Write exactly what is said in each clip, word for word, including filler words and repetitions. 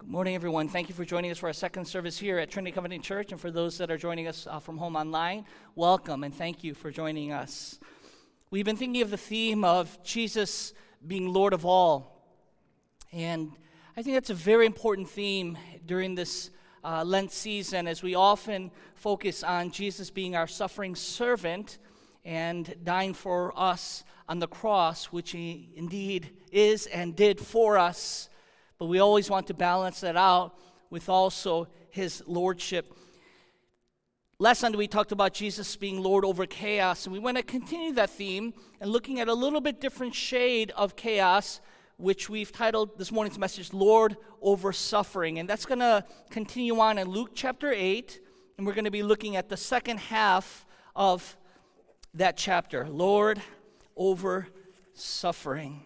Good morning, everyone. Thank you for joining us for our second service here at Trinity Covenant Church. And for those that are joining us uh, from home online, welcome and thank you for joining us. We've been thinking of the theme of Jesus being Lord of all. And I think that's a very important theme during this uh, Lent season, as we often focus on Jesus being our suffering servant and dying for us on the cross, which he indeed is and did for us. But we always want to balance that out with also his lordship. Last Sunday we talked about Jesus being Lord over chaos, and we want to continue that theme and looking at a little bit different shade of chaos, which we've titled this morning's message, Lord over Suffering. And that's going to continue on in Luke chapter eight, and we're going to be looking at the second half of that chapter, Lord over Suffering.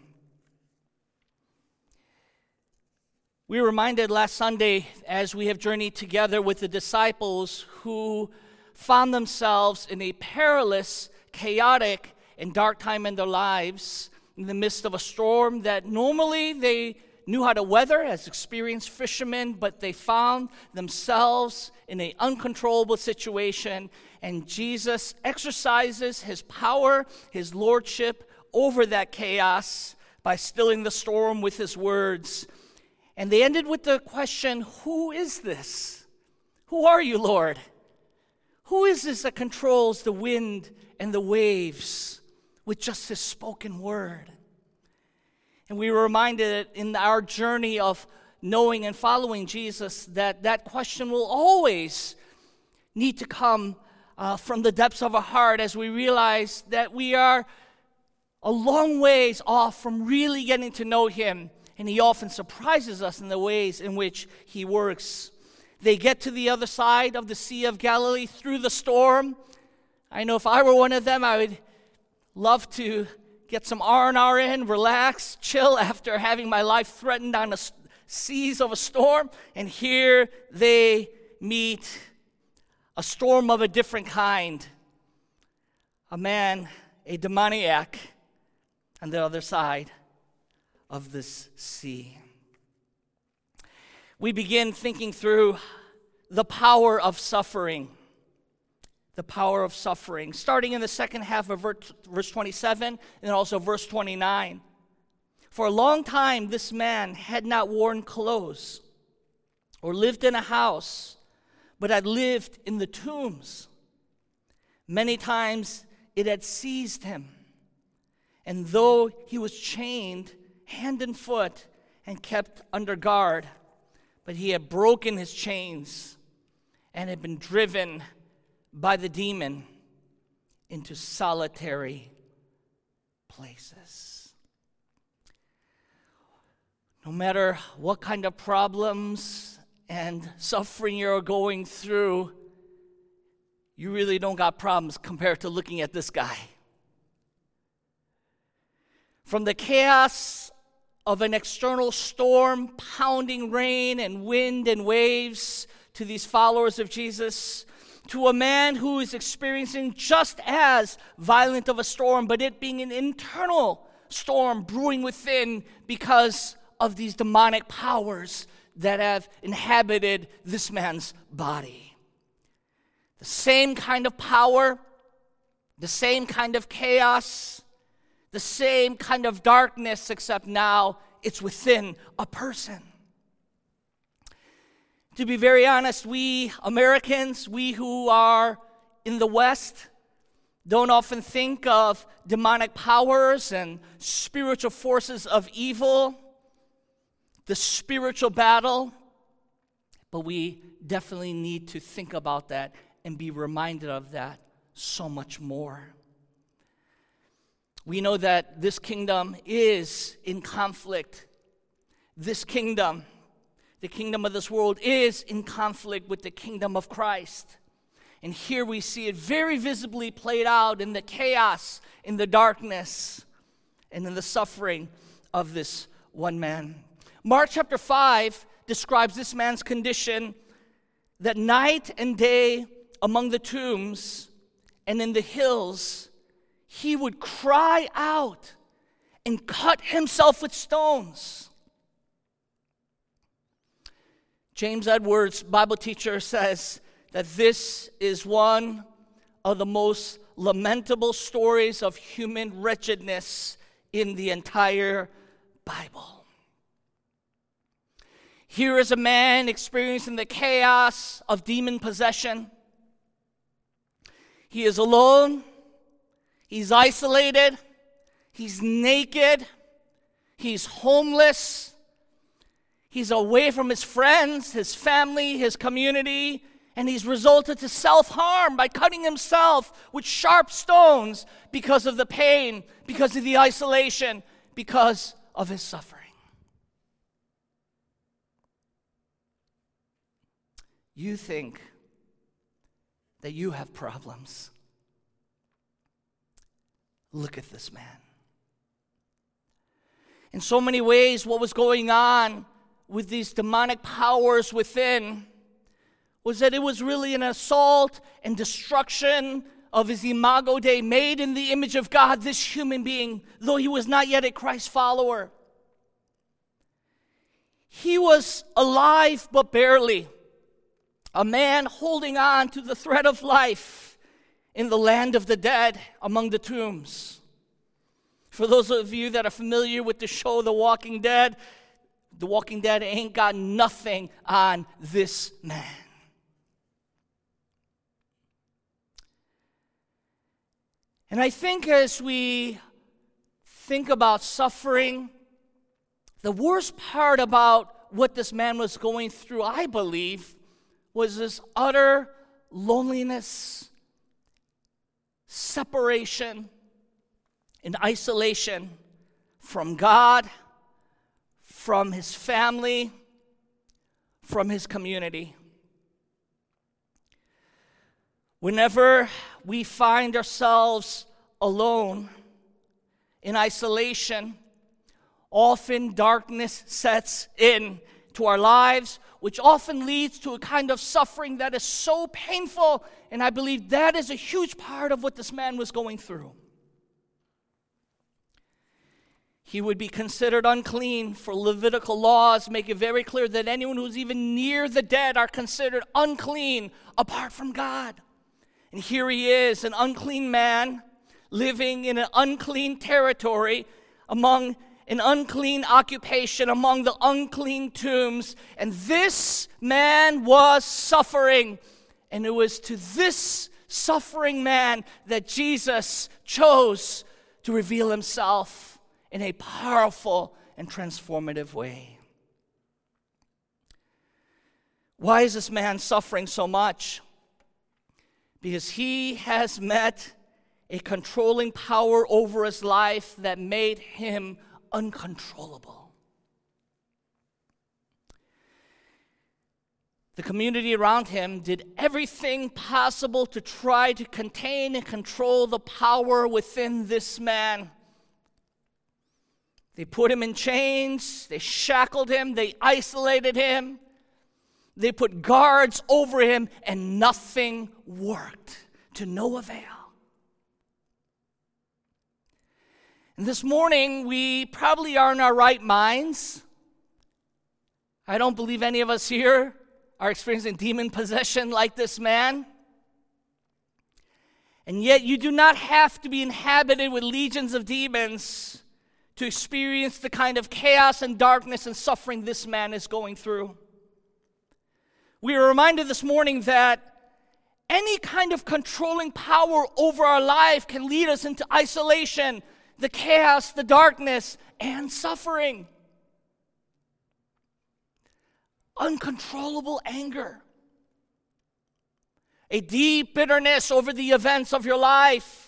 We were reminded last Sunday as we have journeyed together with the disciples who found themselves in a perilous, chaotic, and dark time in their lives in the midst of a storm that normally they knew how to weather as experienced fishermen, but they found themselves in an uncontrollable situation, and Jesus exercises his power, his lordship over that chaos by stilling the storm with his words. And they ended with the question, who is this? Who are you, Lord? Who is this that controls the wind and the waves with just his spoken word? And we were reminded in our journey of knowing and following Jesus that that question will always need to come uh, from the depths of our heart as we realize that we are a long ways off from really getting to know him. And he often surprises us in the ways in which he works. They get to the other side of the Sea of Galilee through the storm. I know if I were one of them, I would love to get some R and R in, relax, chill after having my life threatened on the seas of a storm. And here they meet a storm of a different kind. A man, a demoniac, on the other side of this sea. We begin thinking through the power of suffering. The power of suffering. Starting in the second half of verse twenty-seven and also verse twenty-nine. For a long time this man had not worn clothes or lived in a house, but had lived in the tombs. Many times it had seized him, and though he was chained hand and foot and kept under guard, but he had broken his chains and had been driven by the demon into solitary places. No matter what kind of problems and suffering you're going through, you really don't got problems compared to looking at this guy. From the chaos of an external storm, pounding rain and wind and waves to these followers of Jesus, to a man who is experiencing just as violent of a storm, but it being an internal storm brewing within because of these demonic powers that have inhabited this man's body. The same kind of power, the same kind of chaos, the same kind of darkness, except now it's within a person. To be very honest, we Americans, we who are in the West, don't often think of demonic powers and spiritual forces of evil, the spiritual battle, but we definitely need to think about that and be reminded of that so much more. We know that this kingdom is in conflict. This kingdom, the kingdom of this world, is in conflict with the kingdom of Christ. And here we see it very visibly played out in the chaos, in the darkness, and in the suffering of this one man. Mark chapter five describes this man's condition, that night and day among the tombs and in the hills, he would cry out and cut himself with stones. James Edwards, Bible teacher, says that this is one of the most lamentable stories of human wretchedness in the entire Bible. Here is a man experiencing the chaos of demon possession. He is alone. He's isolated. He's naked. He's homeless. He's away from his friends, his family, his community, and he's resulted to self-harm by cutting himself with sharp stones because of the pain, because of the isolation, because of his suffering. You think that you have problems. Look at this man. In so many ways, what was going on with these demonic powers within was that it was really an assault and destruction of his imago Dei, made in the image of God, this human being, though he was not yet a Christ follower. He was alive but barely, a man holding on to the thread of life in the land of the dead among the tombs. For those of you that are familiar with the show The Walking Dead, The Walking Dead ain't got nothing on this man. And I think as we think about suffering, the worst part about what this man was going through, I believe, was this utter loneliness, separation, and isolation from God, from his family, from his community. Whenever we find ourselves alone, in isolation, often darkness sets in to our lives, which often leads to a kind of suffering that is so painful, and I believe that is a huge part of what this man was going through. He would be considered unclean, for Levitical laws make it very clear that anyone who's even near the dead are considered unclean apart from God. And here he is, an unclean man, living in an unclean territory, among an unclean occupation, among the unclean tombs. And this man was suffering. And it was to this suffering man that Jesus chose to reveal himself in a powerful and transformative way. Why is this man suffering so much? Because he has met a controlling power over his life that made him uncontrollable. The community around him did everything possible to try to contain and control the power within this man. They put him in chains, they shackled him, they isolated him, they put guards over him, and nothing worked, to no avail. And this morning, we probably are in our right minds. I don't believe any of us here are experiencing demon possession like this man. And yet, you do not have to be inhabited with legions of demons to experience the kind of chaos and darkness and suffering this man is going through. We are reminded this morning that any kind of controlling power over our life can lead us into isolation, the chaos, the darkness, and suffering. Uncontrollable anger. A deep bitterness over the events of your life.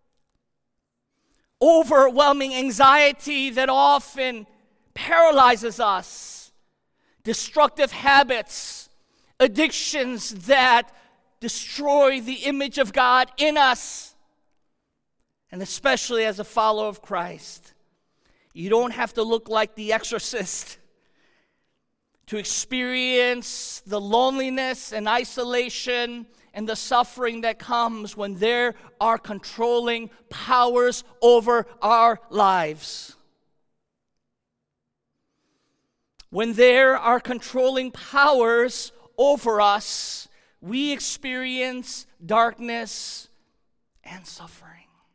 Overwhelming anxiety that often paralyzes us. Destructive habits, addictions that destroy the image of God in us. And especially as a follower of Christ, you don't have to look like the exorcist to experience the loneliness and isolation and the suffering that comes when there are controlling powers over our lives. When there are controlling powers over us, we experience darkness and suffering.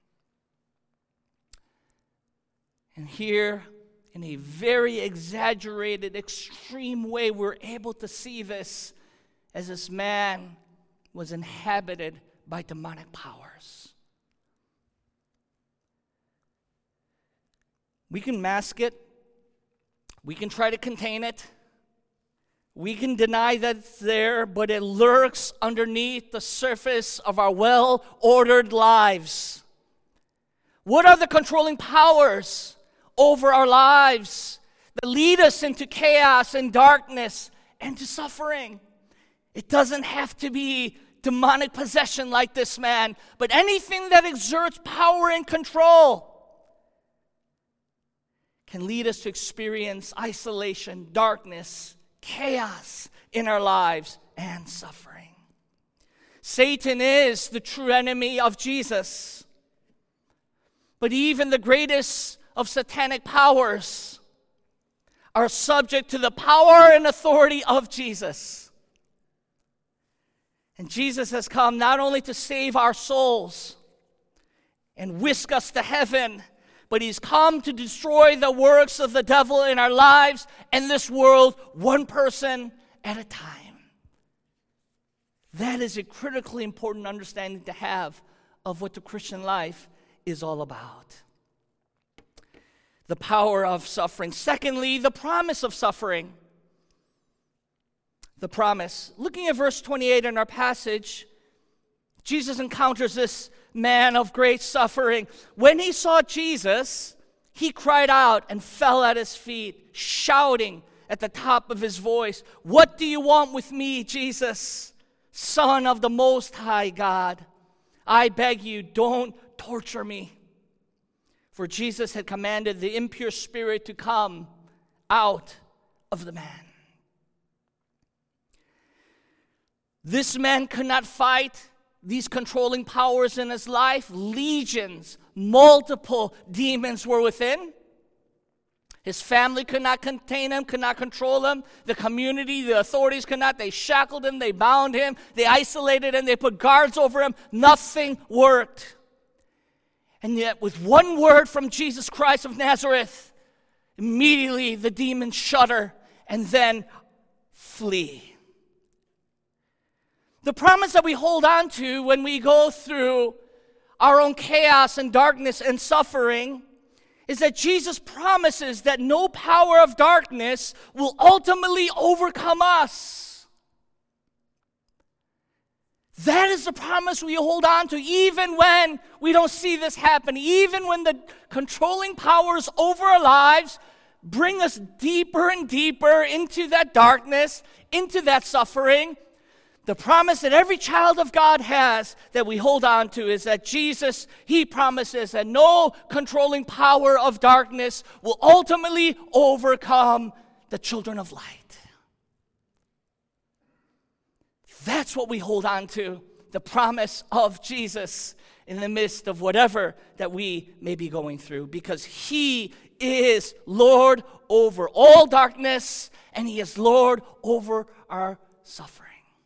And here, in a very exaggerated, extreme way, we're able to see this as this man was inhabited by demonic powers. We can mask it. We can try to contain it. We can deny that it's there, but it lurks underneath the surface of our well-ordered lives. What are the controlling powers over our lives that lead us into chaos and darkness and to suffering? It doesn't have to be demonic possession like this man, but anything that exerts power and control can lead us to experience isolation, darkness, chaos in our lives, and suffering. Satan is the true enemy of Jesus. But even the greatest of satanic powers are subject to the power and authority of Jesus. And Jesus has come not only to save our souls and whisk us to heaven, but he's come to destroy the works of the devil in our lives and this world, one person at a time. That is a critically important understanding to have of what the Christian life is all about. The power of suffering. Secondly, the promise of suffering. The promise. Looking at verse twenty-eight in our passage, Jesus encounters this man of great suffering. When he saw Jesus, he cried out and fell at his feet, shouting at the top of his voice, "What do you want with me, Jesus, Son of the Most High God? I beg you, don't torture me." For Jesus had commanded the impure spirit to come out of the man. This man could not fight these controlling powers in his life. Legions, multiple demons were within. His family could not contain him, could not control him. The community, the authorities could not. They shackled him, they bound him, they isolated him, they put guards over him. Nothing worked. And yet, with one word from Jesus Christ of Nazareth, immediately the demons shudder and then flee. The promise that we hold on to when we go through our own chaos and darkness and suffering is that Jesus promises that no power of darkness will ultimately overcome us. That is the promise we hold on to even when we don't see this happen, even when the controlling powers over our lives bring us deeper and deeper into that darkness, into that suffering. The promise that every child of God has that we hold on to is that Jesus, he promises that no controlling power of darkness will ultimately overcome the children of light. That's what we hold on to, the promise of Jesus in the midst of whatever that we may be going through, because he is Lord over all darkness and he is Lord over our suffering.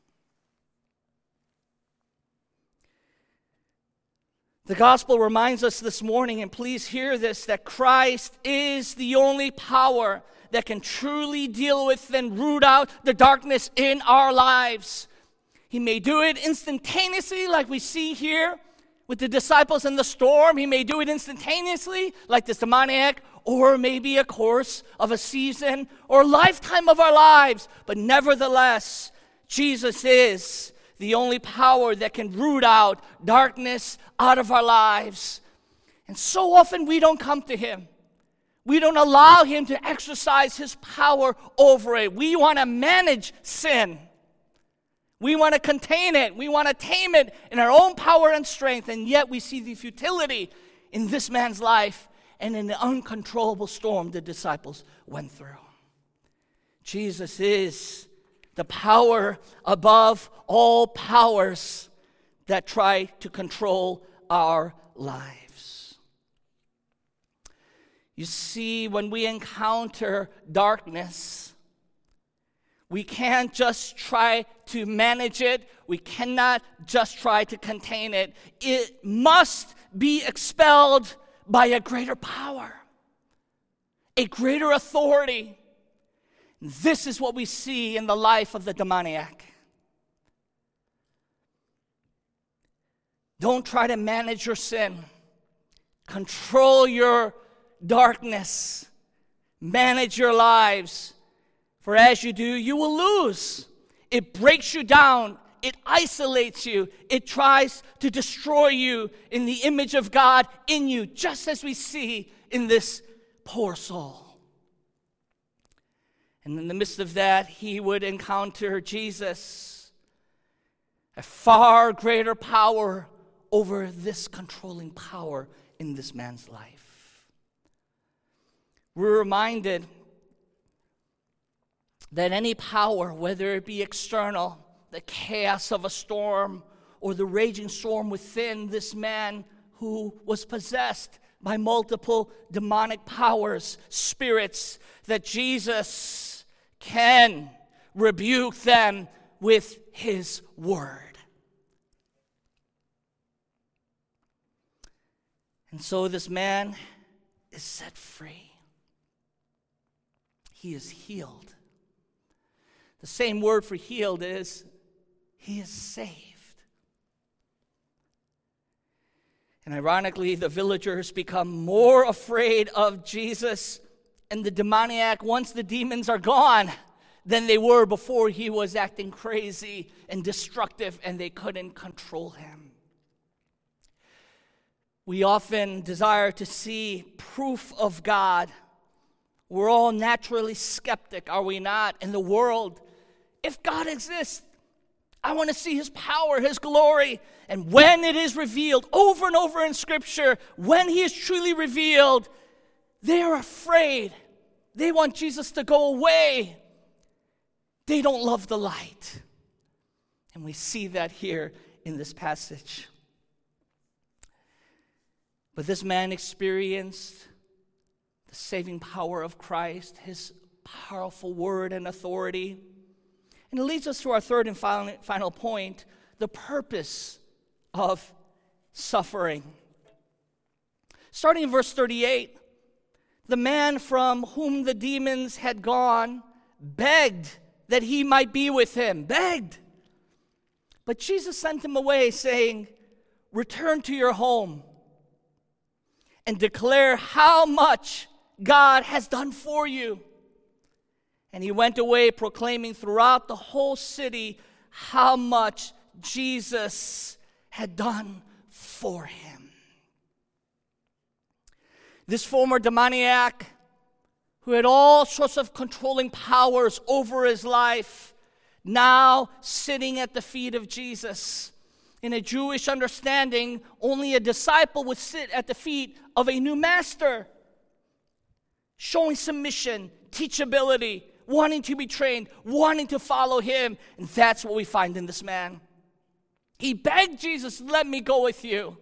The gospel reminds us this morning, and please hear this, that Christ is the only power that can truly deal with and root out the darkness in our lives. He may do it instantaneously, like we see here with the disciples in the storm. He may do it instantaneously, like this demoniac, or maybe a course of a season or lifetime of our lives. But nevertheless, Jesus is the only power that can root out darkness out of our lives. And so often we don't come to him. We don't allow him to exercise his power over it. We want to manage sin. We want to contain it. We want to tame it in our own power and strength. And yet we see the futility in this man's life and in the uncontrollable storm the disciples went through. Jesus is the power above all powers that try to control our lives. You see, when we encounter darkness, We can't just try to manage it. We cannot just try to contain it. It must be expelled by a greater power, a greater authority. This is what we see in the life of the demoniac. Don't try to manage your sin. Control your darkness. Manage your lives. For as you do, you will lose. It breaks you down. It isolates you. It tries to destroy you in the image of God in you, just as we see in this poor soul. And in the midst of that, he would encounter Jesus, a far greater power over this controlling power in this man's life. We're reminded that any power, whether it be external, the chaos of a storm, or the raging storm within this man who was possessed by multiple demonic powers, spirits, that Jesus can rebuke them with his word. And so this man is set free. He is healed. The same word for healed is, he is saved. And ironically, the villagers become more afraid of Jesus and the demoniac once the demons are gone than they were before he was acting crazy and destructive and they couldn't control him. We often desire to see proof of God. We're all naturally skeptic, are we not? In the world, if God exists, I want to see his power, his glory. And when it is revealed over and over in Scripture, when he is truly revealed, they are afraid. They want Jesus to go away. They don't love the light. And we see that here in this passage. But this man experienced the saving power of Christ, his powerful word and authority. And it leads us to our third and final, final point, the purpose of suffering. Starting in verse thirty-eight, the man from whom the demons had gone begged that he might be with him, begged. But Jesus sent him away, saying, "Return to your home and declare how much God has done for you." And he went away proclaiming throughout the whole city how much Jesus had done for him. This former demoniac, who had all sorts of controlling powers over his life, now sitting at the feet of Jesus. In a Jewish understanding, only a disciple would sit at the feet of a new master, showing submission, teachability, wanting to be trained, wanting to follow him. And that's what we find in this man. He begged Jesus, "Let me go with you."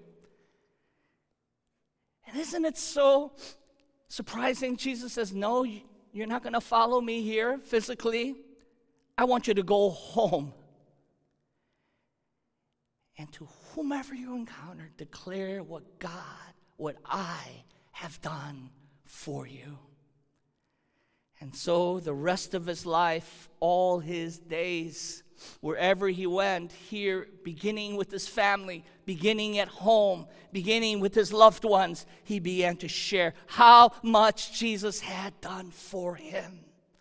And isn't it so surprising? Jesus says, "No, you're not going to follow me here physically. I want you to go home. And to whomever you encounter, declare what God, what I have done for you." And so the rest of his life, all his days, wherever he went, here, beginning with his family, beginning at home, beginning with his loved ones, he began to share how much Jesus had done for him.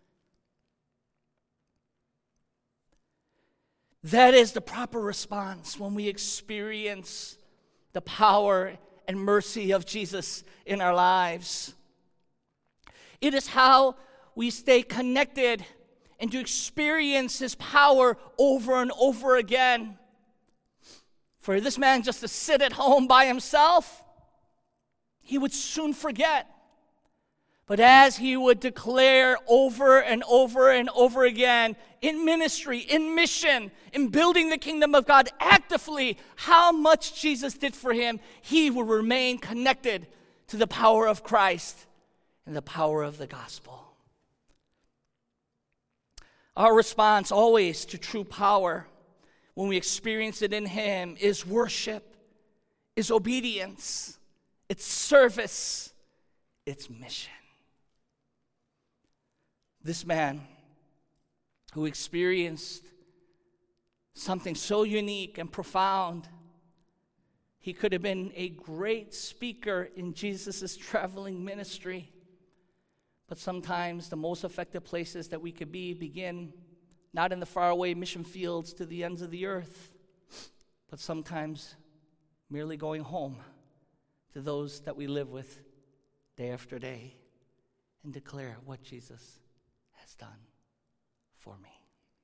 That is the proper response when we experience the power and mercy of Jesus in our lives. It is how we stay connected and to experience his power over and over again. For this man just to sit at home by himself, he would soon forget. But as he would declare over and over and over again, in ministry, in mission, in building the kingdom of God actively, how much Jesus did for him, he would remain connected to the power of Christ and the power of the gospel. Our response always to true power, when we experience it in Him, is worship, is obedience, it's service, it's mission. This man who experienced something so unique and profound, he could have been a great speaker in Jesus' traveling ministry. But sometimes the most effective places that we could be begin not in the faraway mission fields to the ends of the earth, but sometimes merely going home to those that we live with day after day and declare what Jesus has done for me.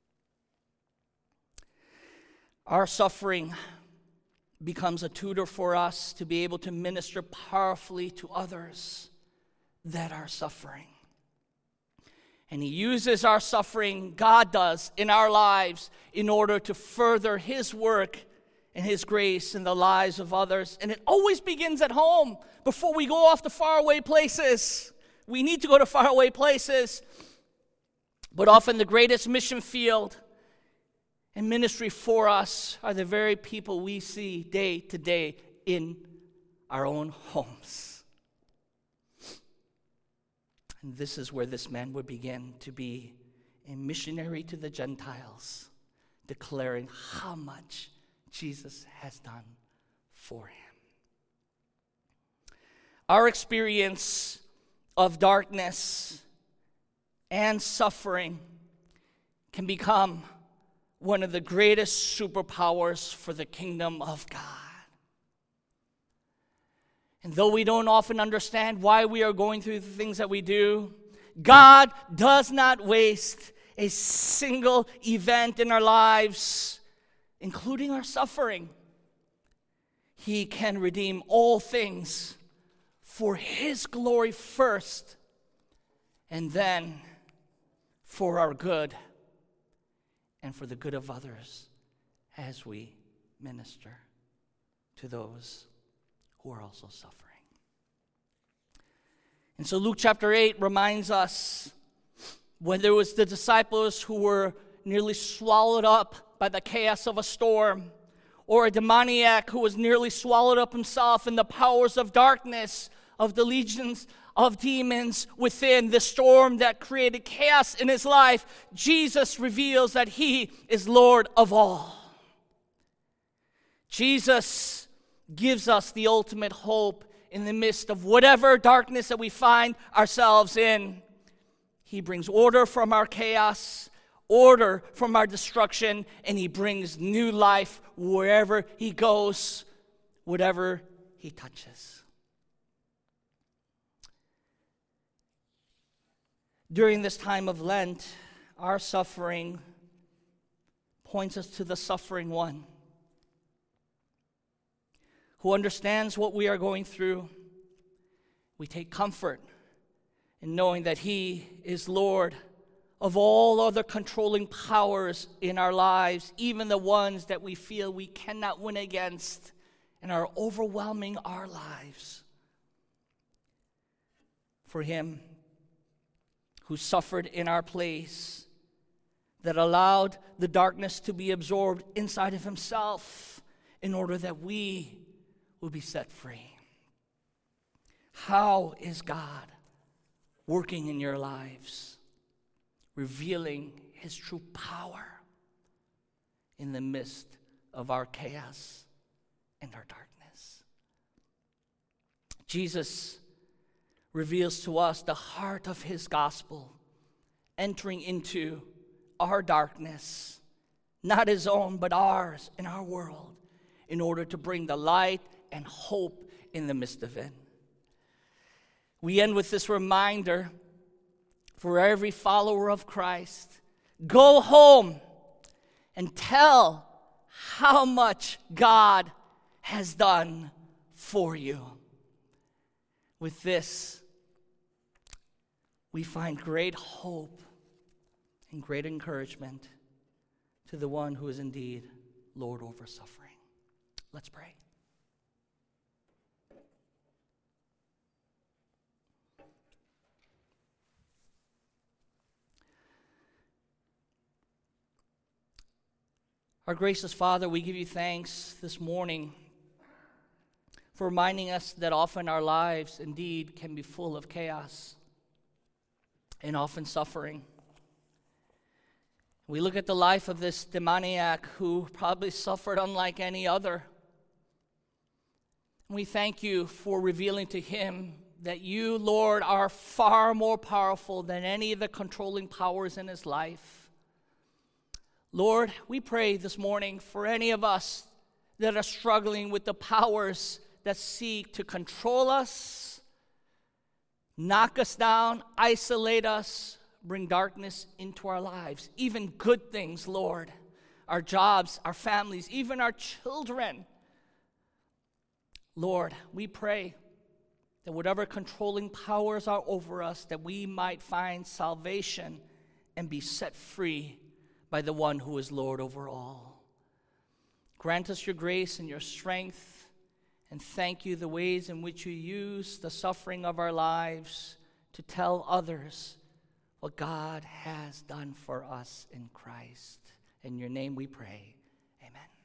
Our suffering becomes a tutor for us to be able to minister powerfully to others that are suffering. And He uses our suffering, God does, in our lives in order to further His work and His grace in the lives of others. And it always begins at home before we go off to faraway places. We need to go to faraway places. But often the greatest mission field and ministry for us are the very people we see day to day in our own homes. And this is where this man would begin to be a missionary to the Gentiles, declaring how much Jesus has done for him. Our experience of darkness and suffering can become one of the greatest superpowers for the kingdom of God. And though we don't often understand why we are going through the things that we do, God does not waste a single event in our lives, including our suffering. He can redeem all things for His glory first, and then for our good and for the good of others as we minister to those who are also suffering. And so Luke chapter eight reminds us when there was the disciples who were nearly swallowed up by the chaos of a storm, or a demoniac who was nearly swallowed up himself in the powers of darkness, of the legions of demons within the storm that created chaos in his life, Jesus reveals that He is Lord of all. Jesus gives us the ultimate hope in the midst of whatever darkness that we find ourselves in. He brings order from our chaos, order from our destruction, and He brings new life wherever He goes, whatever He touches. During this time of Lent, our suffering points us to the suffering one, who understands what we are going through. We take comfort in knowing that He is Lord of all other controlling powers in our lives, even the ones that we feel we cannot win against and are overwhelming our lives. For Him who suffered in our place, that allowed the darkness to be absorbed inside of Himself in order that we will be set free. How is God working in your lives, revealing His true power in the midst of our chaos and our darkness? Jesus reveals to us the heart of His gospel, entering into our darkness, not His own, but ours in our world, in order to bring the light and hope in the midst of it. We end with this reminder for every follower of Christ: go home and tell how much God has done for you. With this, we find great hope and great encouragement to the one who is indeed Lord over suffering. Let's pray. Our gracious Father, we give you thanks this morning for reminding us that often our lives indeed can be full of chaos and often suffering. We look at the life of this demoniac who probably suffered unlike any other. We thank you for revealing to him that you, Lord, are far more powerful than any of the controlling powers in his life. Lord, we pray this morning for any of us that are struggling with the powers that seek to control us, knock us down, isolate us, bring darkness into our lives. Even good things, Lord, our jobs, our families, even our children. Lord, we pray that whatever controlling powers are over us, that we might find salvation and be set free by the one who is Lord over all. Grant us your grace and your strength, and thank you the ways in which you use the suffering of our lives to tell others what God has done for us in Christ. In your name we pray. Amen.